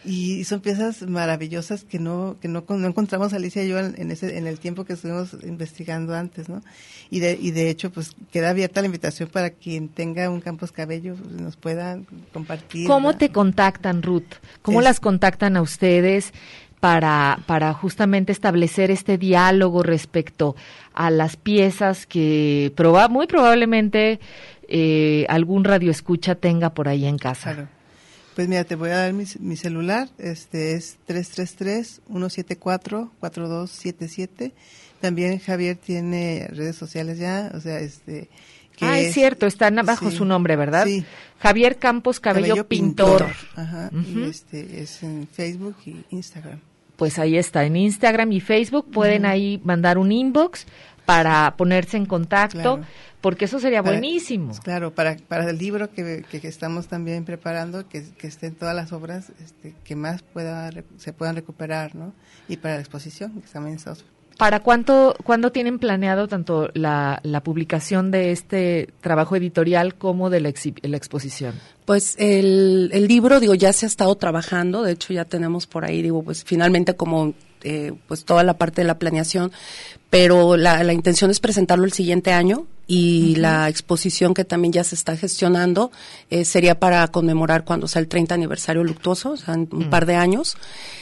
y son piezas maravillosas que no, que no, no encontramos Alicia y yo en ese, en el tiempo que estuvimos investigando antes, ¿no? Y de, y de hecho, pues queda abierta la invitación para quien tenga un Campos Cabello, pues, nos pueda compartir. ¿Cómo ¿verdad? te contactan, Ruth? ¿Cómo es, las contactan a ustedes para, para justamente establecer este diálogo respecto a las piezas que proba, muy probablemente eh, algún radioescucha tenga por ahí en casa? Claro. Pues mira, te voy a dar mi, mi celular, este es tres tres tres, uno siete cuatro, cuatro dos siete siete. También Javier tiene redes sociales ya, o sea, este... Que ah, es, es cierto, están bajo sí, su nombre, ¿verdad? Sí. Javier Campos Cabello, Cabello Pintor. Pintor. Ajá, uh-huh. Y este es en Facebook y Instagram. Pues ahí está, en Instagram y Facebook pueden uh-huh. ahí mandar un inbox para ponerse en contacto, claro. porque eso sería para, buenísimo. Claro, para para el libro que, que, que estamos también preparando, que, que estén todas las obras este, que más pueda se puedan recuperar, ¿no? Y para la exposición, que también está. ¿Para cuánto, cuándo tienen planeado tanto la, la publicación de este trabajo editorial como de la, exhi- la exposición? Pues el, el libro, digo, ya se ha estado trabajando, de hecho ya tenemos por ahí, digo, pues finalmente como eh, pues toda la parte de la planeación, pero la, la intención es presentarlo el siguiente año y uh-huh. la exposición que también ya se está gestionando eh, sería para conmemorar cuando sea el treinta aniversario luctuoso, o sea, en un uh-huh. par de años.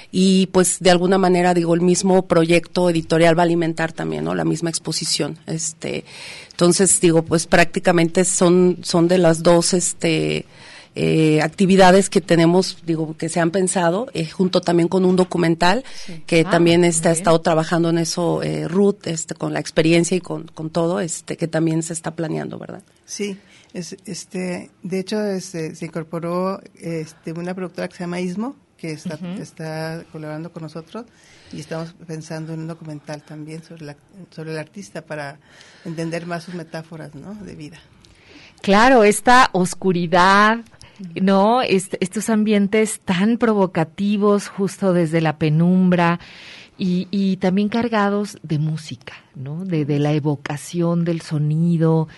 Y pues de alguna manera, digo, el mismo proyecto editorial va a alimentar también, ¿no? La misma exposición. Este, entonces, digo, pues prácticamente son, son de las dos, este, eh, actividades que tenemos, digo, que se han pensado, eh, junto también con un documental, sí. que ah, también este, ha estado trabajando en eso, eh, Ruth, este, con la experiencia y con, con todo, este, que también se está planeando, ¿verdad? Sí. Es, este, de hecho, este, se incorporó, este, una productora que se llama Ismo, que está, uh-huh. está colaborando con nosotros y estamos pensando en un documental también sobre la, sobre el artista para entender más sus metáforas, ¿no? De vida. Claro, esta oscuridad, ¿no? Est- estos ambientes tan provocativos justo desde la penumbra y, y también cargados de música, ¿no? De, de la evocación del sonido.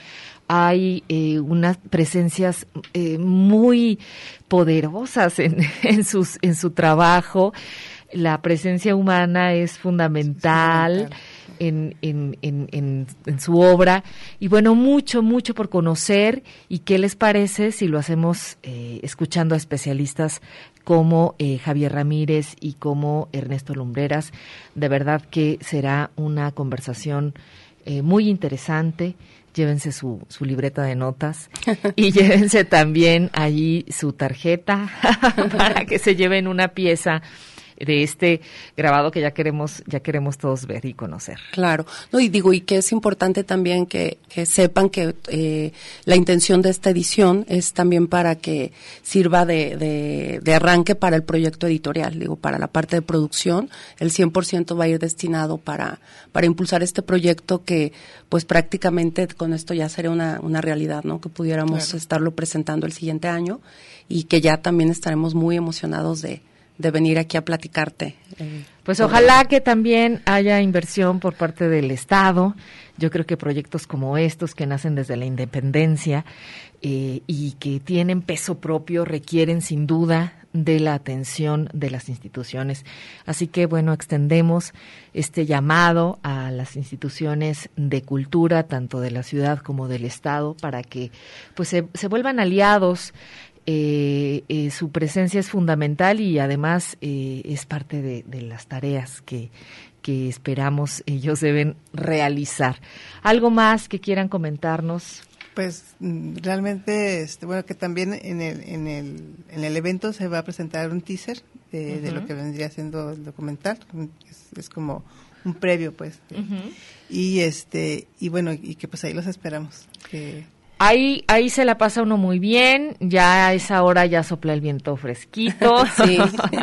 Hay eh, unas presencias eh, muy poderosas en, en, sus, en su trabajo. La presencia humana es fundamental, es fundamental. En, en, en, en, en su obra. Y bueno, mucho, mucho por conocer. ¿Y qué les parece si lo hacemos eh, escuchando a especialistas como eh, Javier Ramírez y como Ernesto Lumbreras? De verdad que será una conversación eh, muy interesante. Llévense su, su libreta de notas y llévense también allí su tarjeta para que se lleven una pieza de este grabado que ya queremos ya queremos todos ver y conocer. Claro, no, y digo, y que es importante también que, que sepan que eh, la intención de esta edición es también para que sirva de, de, de arranque para el proyecto editorial, digo, para la parte de producción, el cien por ciento va a ir destinado para, para impulsar este proyecto que pues prácticamente con esto ya sería una, una realidad, ¿no? Que pudiéramos claro. estarlo presentando el siguiente año y que ya también estaremos muy emocionados de de venir aquí a platicarte. Eh, pues ojalá que también haya inversión por parte del Estado. Yo creo que proyectos como estos que nacen desde la independencia eh, y que tienen peso propio requieren sin duda de la atención de las instituciones. Así que bueno, extendemos este llamado a las instituciones de cultura, tanto de la ciudad como del Estado, para que pues se, se vuelvan aliados. Eh, eh, su presencia es fundamental y además eh, es parte de, de las tareas que, que esperamos ellos deben realizar. ¿Algo más que quieran comentarnos? Pues realmente, este, bueno, que también en el, en el, en el evento se va a presentar un teaser de, uh-huh. de lo que vendría siendo el documental. Es, es como un previo, pues. Uh-huh. Y este, y bueno, y que pues ahí los esperamos. Que Ahí, ahí se la pasa uno muy bien, ya a esa hora ya sopla el viento fresquito, sí.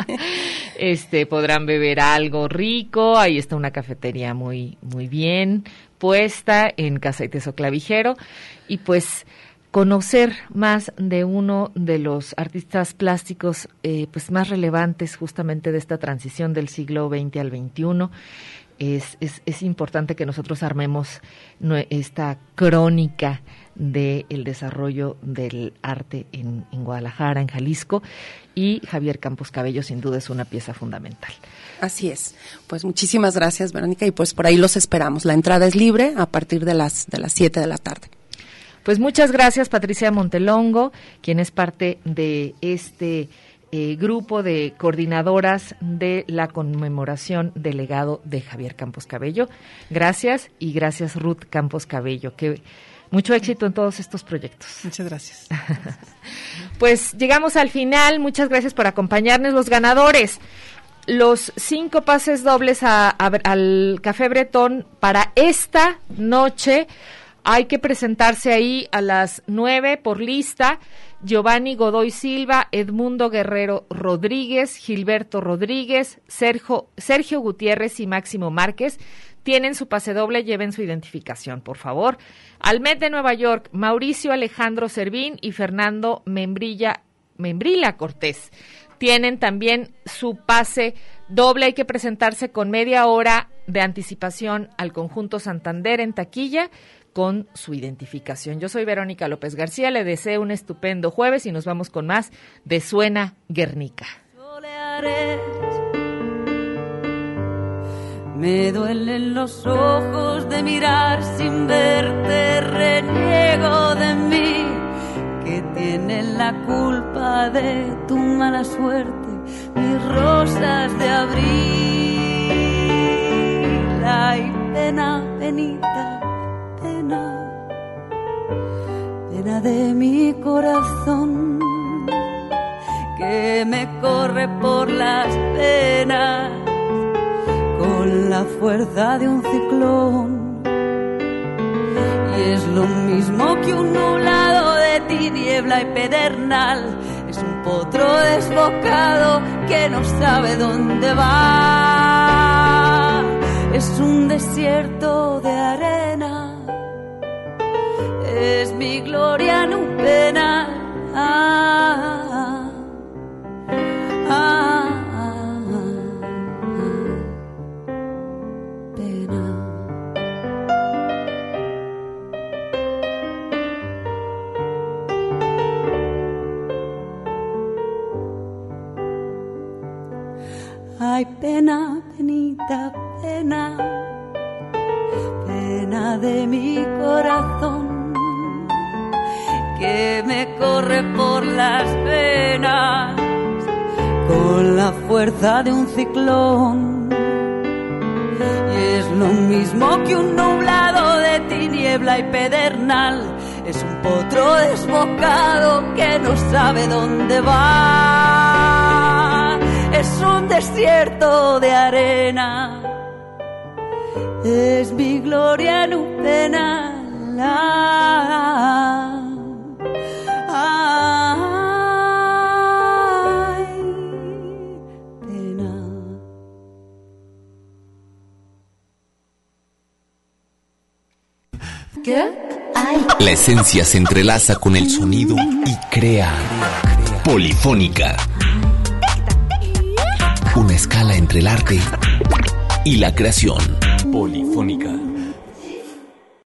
este, podrán beber algo rico, ahí está una cafetería muy, muy bien puesta en Casa y Teso Clavijero, y pues conocer más de uno de los artistas plásticos eh, pues más relevantes justamente de esta transición del siglo veinte al veintiuno. Es, es, es importante que nosotros armemos esta crónica del desarrollo del arte en, en Guadalajara, en Jalisco, y Javier Campos Cabello sin duda es una pieza fundamental. Así es. Pues muchísimas gracias, Verónica, y pues por ahí los esperamos. La entrada es libre a partir de las de las siete de la tarde. Pues muchas gracias, Patricia Montelongo, quien es parte de este Eh, grupo de coordinadoras de la conmemoración del legado de Javier Campos Cabello. Gracias, y gracias, Ruth Campos Cabello. Que mucho éxito en todos estos proyectos. Muchas gracias. Pues llegamos al final. Muchas gracias por acompañarnos. Los ganadores, los cinco pases dobles a, a, al Café Bretón para esta noche. Hay que presentarse ahí a las nueve por lista. Giovanni Godoy Silva, Edmundo Guerrero Rodríguez, Gilberto Rodríguez, Sergio, Sergio Gutiérrez y Máximo Márquez. Tienen su pase doble, lleven su identificación, por favor. Al Met de Nueva York, Mauricio Alejandro Servín y Fernando Membrilla, Membrila Cortés. Tienen también su pase doble, hay que presentarse con media hora de anticipación al Conjunto Santander en taquilla, con su identificación. Yo soy Verónica López García, le deseo un estupendo jueves y nos vamos con más de Suena Guernica. Me duelen los ojos de mirar sin verte, reniego de mí, que tiene la culpa de tu mala suerte, mis rosas de abril. Ay, pena, penita, pena, pena de mi corazón, que me corre por las venas con la fuerza de un ciclón. Y es lo mismo que un nublado de tiniebla y pedernal, es un potro desbocado que no sabe dónde va. Es un desierto de arena, es mi gloria, no pena. Ah, ah, ah, pena. Ay, pena, penita, pena, pena de mi corazón, que me corre por las venas con la fuerza de un ciclón. Y es lo mismo que un nublado de tiniebla y pedernal, es un potro desbocado que no sabe dónde va. Es un desierto de arena, es mi gloria, no pena. La, ay, pena. ¿Qué? Ay. La esencia se entrelaza con el sonido y crea Polifónica. Una escala entre el arte y la creación. Polifónica.